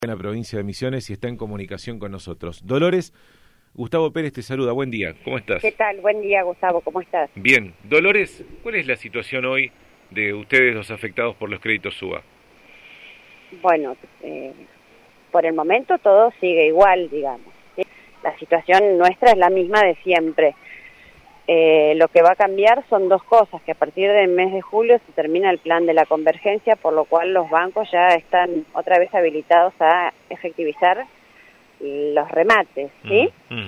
En la provincia de Misiones y está en comunicación con nosotros. Dolores, Gustavo Pérez te saluda, buen día, ¿cómo estás? ¿Qué tal? Buen día, Gustavo, ¿cómo estás? Bien. Dolores, ¿cuál es la situación hoy de ustedes los afectados por los créditos SUA? Bueno, por el momento todo sigue igual, digamos, ¿sí? La situación nuestra es la misma de siempre. Lo que va a cambiar son dos cosas, que a partir del mes de julio se termina el plan de la convergencia, por lo cual los bancos ya están otra vez habilitados a efectivizar los remates, ¿sí?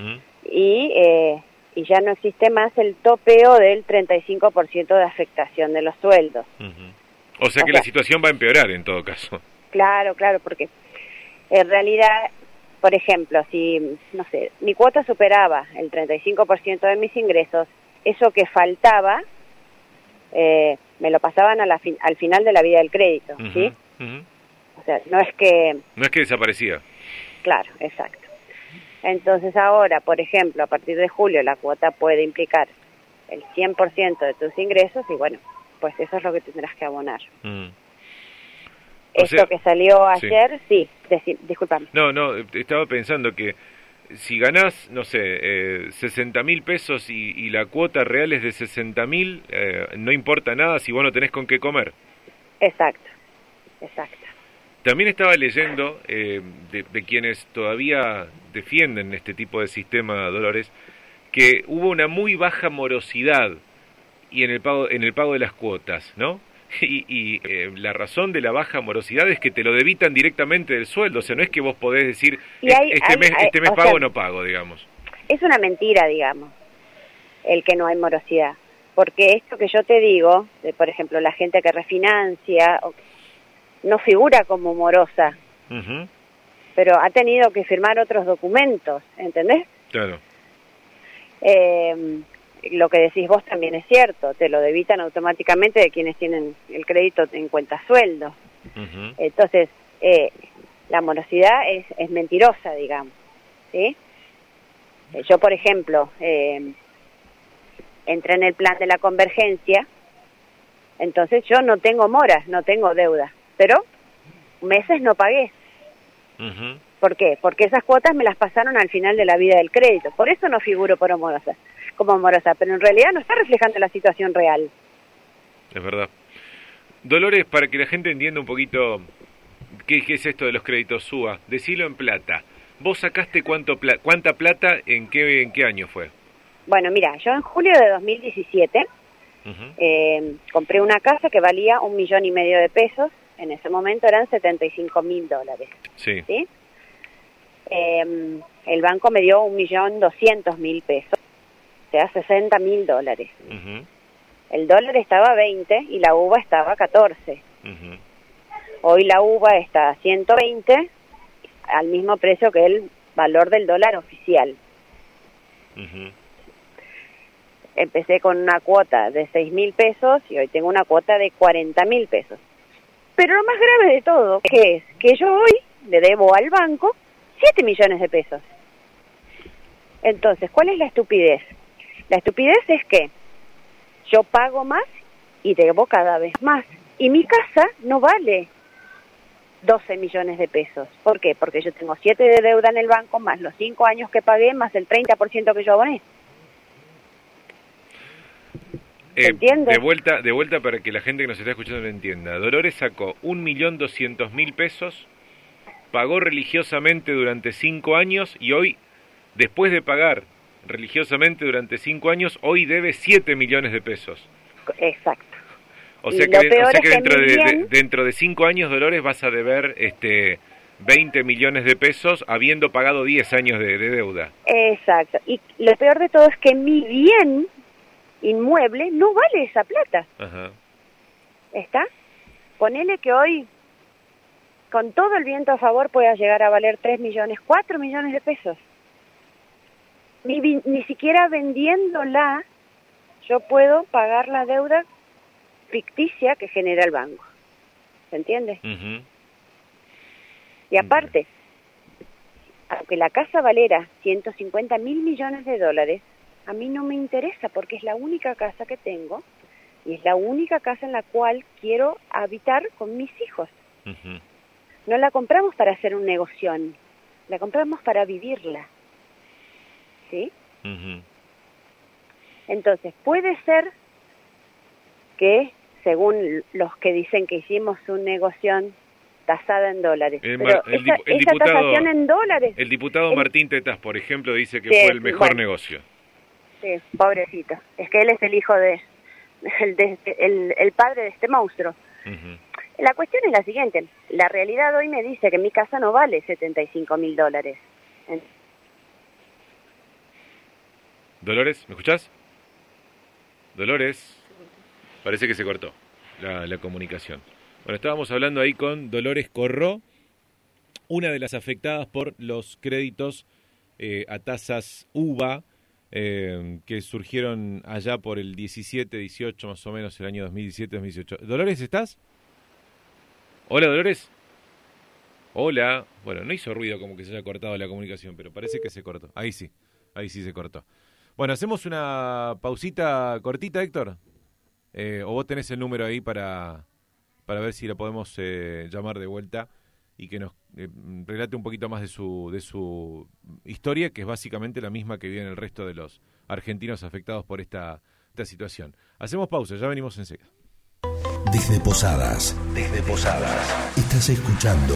Y ya no existe más el topeo del 35% de afectación de los sueldos. O sea que la situación va a empeorar en todo caso. Claro, porque en realidad, por ejemplo, si, no sé, mi cuota superaba el 35% de mis ingresos, eso que faltaba me lo pasaban al final de la vida del crédito, ¿sí? O sea, no es que desaparecía. Claro, exacto. Entonces ahora, por ejemplo, a partir de julio la cuota puede implicar el 100% de tus ingresos y bueno, pues eso es lo que tendrás que abonar. Esto que salió ayer, sí, discúlpame. No, estaba pensando que si ganás, no sé, 60.000 pesos y la cuota real es de 60.000, no importa nada si vos no tenés con qué comer. Exacto. También estaba leyendo de quienes todavía defienden este tipo de sistema, Dolores, que hubo una muy baja morosidad y en el pago de las cuotas, ¿no? Y la razón de la baja morosidad es que te lo debitan directamente del sueldo, o sea, no es que vos podés decir, este mes pago o no pago, digamos. Es una mentira, digamos, el que no hay morosidad, porque esto que yo te digo, por ejemplo, la gente que refinancia, no figura como morosa, pero ha tenido que firmar otros documentos, ¿entendés? Claro. Lo que decís vos también es cierto, te lo debitan automáticamente de quienes tienen el crédito en cuenta sueldo. Entonces, la morosidad es mentirosa, digamos, ¿sí? Yo, por ejemplo, entré en el plan de la convergencia, entonces yo no tengo moras, no tengo deuda, pero meses no pagué. ¿Por qué? Porque esas cuotas me las pasaron al final de la vida del crédito, por eso no figuro como morosa, pero en realidad no está reflejando la situación real. Es verdad. Dolores, para que la gente entienda un poquito qué es esto de los créditos SUA, decilo en plata. ¿Vos sacaste cuánta plata en qué año fue? Bueno, mira, yo en julio de 2017 compré una casa que valía $1,5 millones de pesos, en ese momento eran $75,000. Sí. El banco me dio $1,200,000 pesos. O sea, $60,000. El dólar estaba a 20 y la uva estaba a 14. Hoy la uva está a 120, al mismo precio que el valor del dólar oficial. Empecé con una cuota de 6,000 pesos y hoy tengo una cuota de 40,000 pesos. Pero lo más grave de todo, que es que yo hoy le debo al banco 7 millones de pesos. Entonces, ¿cuál es la estupidez? La estupidez es que yo pago más y debo cada vez más. Y mi casa no vale 12 millones de pesos. ¿Por qué? Porque yo tengo 7 de deuda en el banco, más los 5 años que pagué, más el 30% que yo aboné. ¿Entiendes? De vuelta para que la gente que nos está escuchando lo entienda. Dolores sacó 1.200.000 pesos, pagó religiosamente durante 5 años y hoy, después de pagar religiosamente durante 5 años, hoy debe 7 millones de pesos. Exacto. O sea que dentro de 5 años, Dolores, vas a deber 20 millones de pesos habiendo pagado 10 años de deuda. Exacto. Y lo peor de todo es que mi bien inmueble no vale esa plata. ¿Está? Ponele que hoy, con todo el viento a favor, pueda llegar a valer 3 millones, 4 millones de pesos. Ni siquiera vendiéndola yo puedo pagar la deuda ficticia que genera el banco. ¿Se entiende? Y aparte, aunque la casa valiera 150,000 millones de dólares, a mí no me interesa porque es la única casa que tengo y es la única casa en la cual quiero habitar con mis hijos. no la compramos para hacer un negoción, la compramos para vivirla, ¿sí? Uh-huh. Entonces, puede ser que, según los que dicen que hicimos un negoción tasada en dólares, pero esa tasación en dólares... El diputado Martín Tetaz, por ejemplo, dice que fue el mejor negocio. Sí, pobrecito. Es que él es el hijo el padre de este monstruo. Uh-huh. La cuestión es la siguiente. La realidad hoy me dice que mi casa no vale $75.000. Dolores, ¿me escuchás? Dolores, parece que se cortó la comunicación. Bueno, estábamos hablando ahí con Dolores Corró, una de las afectadas por los créditos a tasas UVA, que surgieron allá por el 17, 18, más o menos, el año 2017, 2018. Dolores, ¿estás? Hola, Dolores. Hola. Bueno, no hizo ruido como que se haya cortado la comunicación, pero parece que se cortó. Ahí sí se cortó. Bueno, hacemos una pausita cortita, Héctor. O vos tenés el número ahí para ver si la podemos llamar de vuelta y que nos relate un poquito más de su historia, que es básicamente la misma que viven el resto de los argentinos afectados por esta situación. Hacemos pausa, ya venimos enseguida. Desde Posadas, estás escuchando